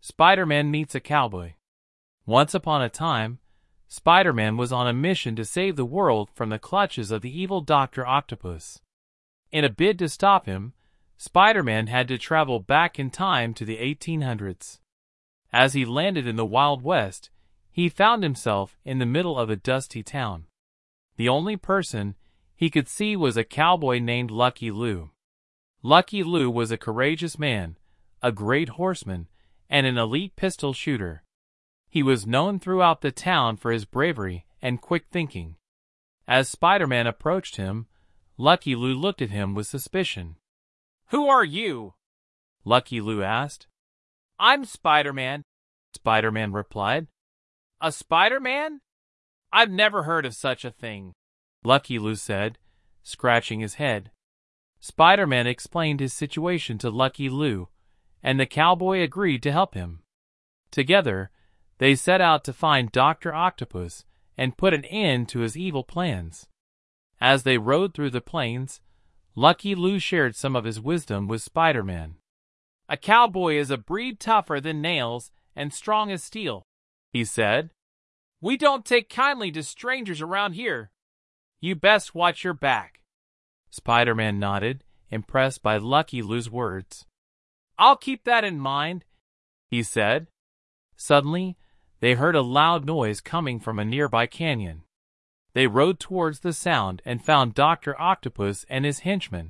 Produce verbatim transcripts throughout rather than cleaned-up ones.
Spider-Man meets a cowboy. Once upon a time, Spider-Man was on a mission to save the world from the clutches of the evil Doctor Octopus. In a bid to stop him, Spider-Man had to travel back in time to the eighteen hundreds. As he landed in the Wild West, he found himself in the middle of a dusty town. The only person he could see was a cowboy named Lucky Lou. Lucky Lou was a courageous man, a great horseman, and an elite pistol shooter. He was known throughout the town for his bravery and quick thinking. As Spider-Man approached him, Lucky Lou looked at him with suspicion. "Who are you?" Lucky Lou asked. "I'm Spider-Man," Spider-Man replied. "A Spider-Man? I've never heard of such a thing," Lucky Lou said, scratching his head. Spider-Man explained his situation to Lucky Lou, and the cowboy agreed to help him. Together, they set out to find Doctor Octopus and put an end to his evil plans. As they rode through the plains, Lucky Lou shared some of his wisdom with Spider-Man. "A cowboy is a breed tougher than nails and strong as steel," he said. "We don't take kindly to strangers around here. You best watch your back." Spider-Man nodded, impressed by Lucky Lou's words. "I'll keep that in mind," he said. Suddenly, they heard a loud noise coming from a nearby canyon. They rode towards the sound and found Doctor Octopus and his henchmen.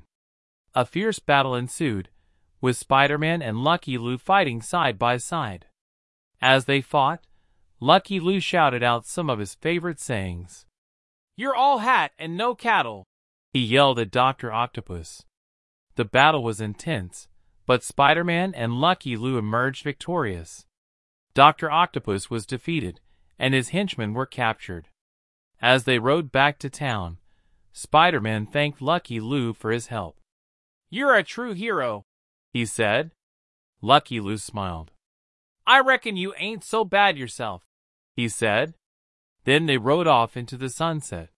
A fierce battle ensued, with Spider-Man and Lucky Lou fighting side by side. As they fought, Lucky Lou shouted out some of his favorite sayings. "You're all hat and no cattle," he yelled at Doctor Octopus. The battle was intense, but Spider-Man and Lucky Lou emerged victorious. Doctor Octopus was defeated, and his henchmen were captured. As they rode back to town, Spider-Man thanked Lucky Lou for his help. "You're a true hero," he said. Lucky Lou smiled. "I reckon you ain't so bad yourself," he said. Then they rode off into the sunset.